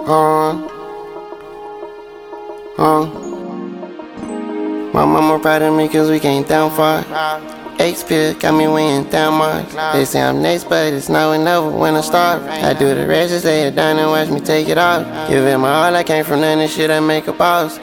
My mama proud of me cause we came down far. X-Pill got me weighing down Mars. They say I'm next, but it's now and never when I start. I do the rest, just lay it down and watch me take it off. Give it my all, I came from none of shit, I make a boss.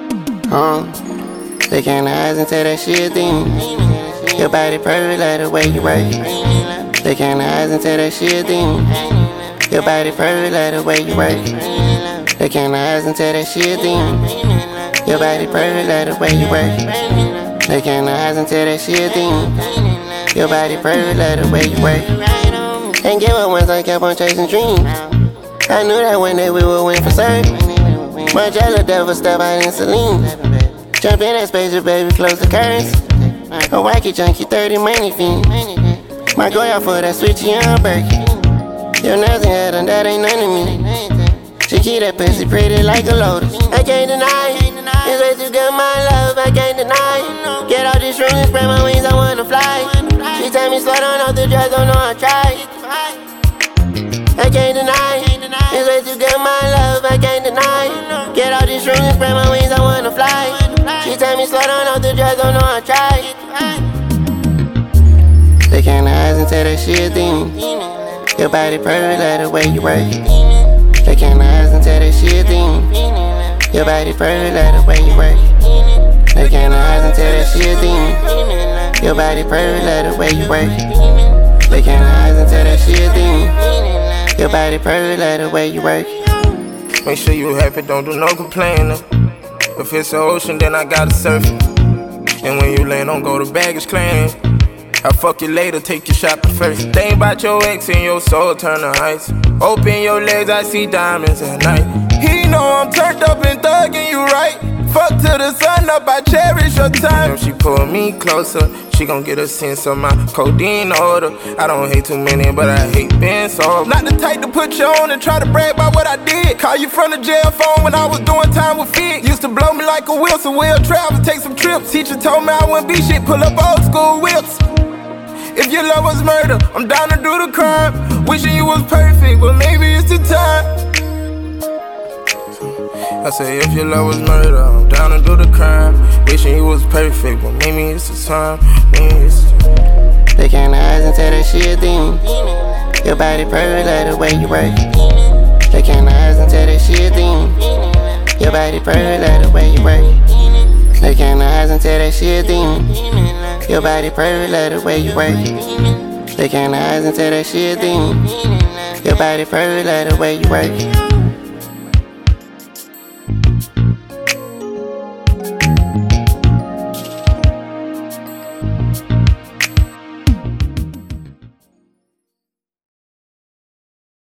They can't eyes and tell that shit demon. Your body perfect like the way you work. They can't eyes and tell that shit demon. Your body perfect like the way you work. They can't eyes and tell that shit demon. Your body perfect like the way you work. They can't eyes and tell that shit demon. Your body perfect like the way you work. Ain't give up once I kept on chasing dreams. I knew that one day we would win for certain. My jello devil step out in saline. Jump in that spaceship, baby, close the curtains. A wacky junkie, 30 money fiend. My go out for that switchy on Birkin. Your nails and head on that ain't none of me. She keep that pussy pretty like a lotus. I can't deny it. It's way too good, my love, I can't deny it. Get out this room and spread my wings, I wanna fly. She tell me slow down off the drugs, don't know I tried. I can't deny it. It's way too good, my love, I can't deny it. Get out this room and spread my wings, I wanna fly. She tell me slow down off the drugs, don't know I tried. They can't eyes and tell that shit demon. Your body perfect like the way you work. They can't eyes and tell that shit demon. Your body perfect like the way you work. They can't eyes and tell that shit demon. Your body perfect like the way you work. They can't eyes and tell that shit demon. Your body perfect like the way you work. Make sure you happy, don't do no complaining. If it's the ocean, then I gotta surf it. And when you land, don't go to baggage claim. I'll fuck you later, take you shopping first. Think about your ex and your soul turn to ice. Open your legs, I see diamonds at night. He know I'm turned up and thugging you right. Fuck till the sun up, I cherish your time. If she pull me closer, she gon' get a sense of my codeine order. I don't hate too many, but I hate being sober. Not the type to put you on and try to brag about what I did. Call you from the jail phone when I was doing time with Fig. Used to blow me like a wheel, so we'll travel, take some trips. Teacher told me I wouldn't be shit, pull up old school whips. If your love was murder, I'm down to do the crime. Wishing you was perfect, but maybe it's the time. I say if your love was murder, I'm down to do the crime. Wishing you was perfect, but maybe it's the time. Maybe it's the time. They can't eyes and tell that shit demon. Your body perfect like the way you work. They can't eyes and tell that shit demon. Your body perfect like the way you work. They can't eyes and tell that shit demon. Your body perfect like the way you work. They can't eyes and tell that shit demon. Your body perfect like the way you work.